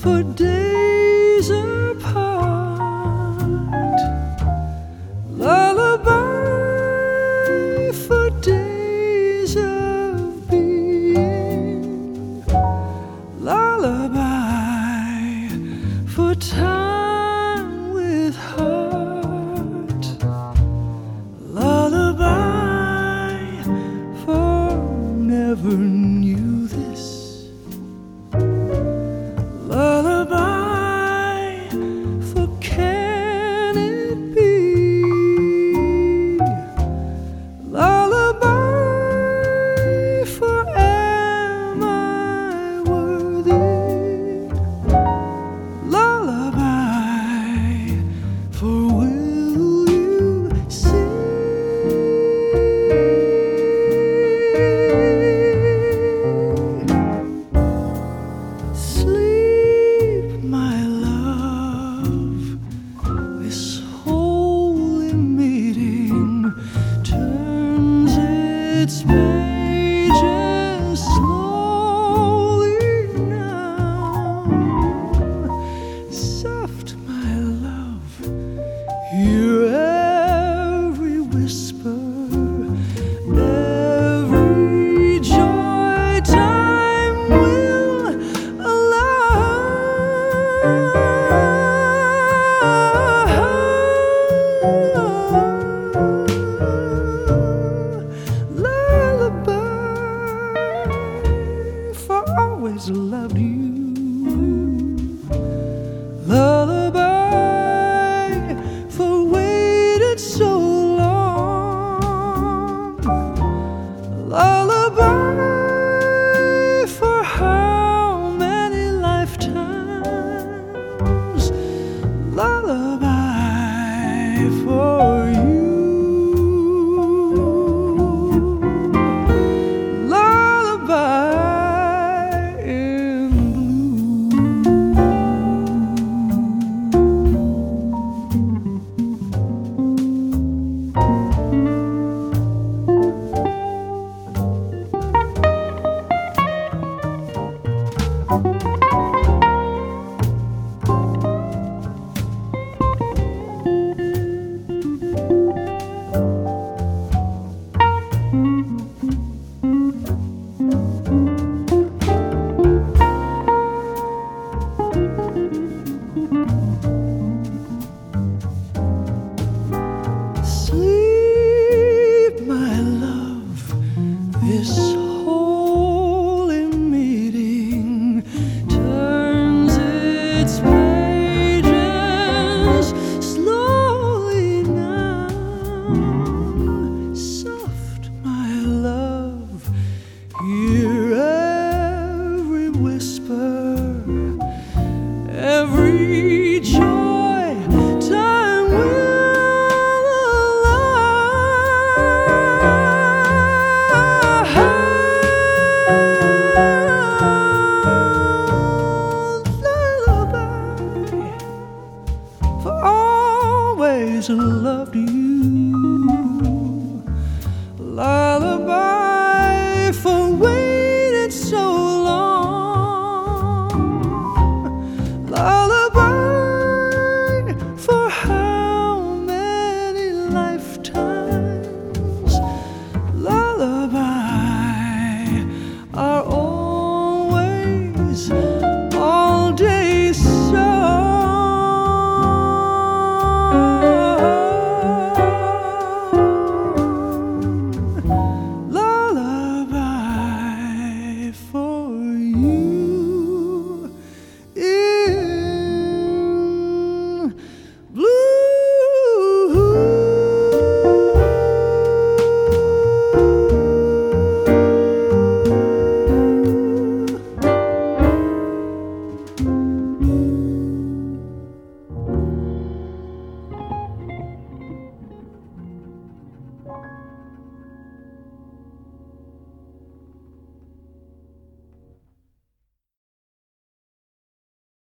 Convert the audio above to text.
for days apart. Lullaby for days of being. Lullaby for time with heart. Lullaby for never knew this. Lullaby for can it be? Lullaby for am I worthy? Lullaby for will you sleep, my love. This holy meeting turns its pages slowly now. Soft, my love, hear every whisper, every joy time will lullaby for always loved you. Lullaby for waited so long. Lullaby for how many lifetimes. Lullaby for you. Lullaby in sleep, my love. This holy meeting turns its pages slowly now. Soft, my love, hear every whisper, every joy time will lullaby for always loved you.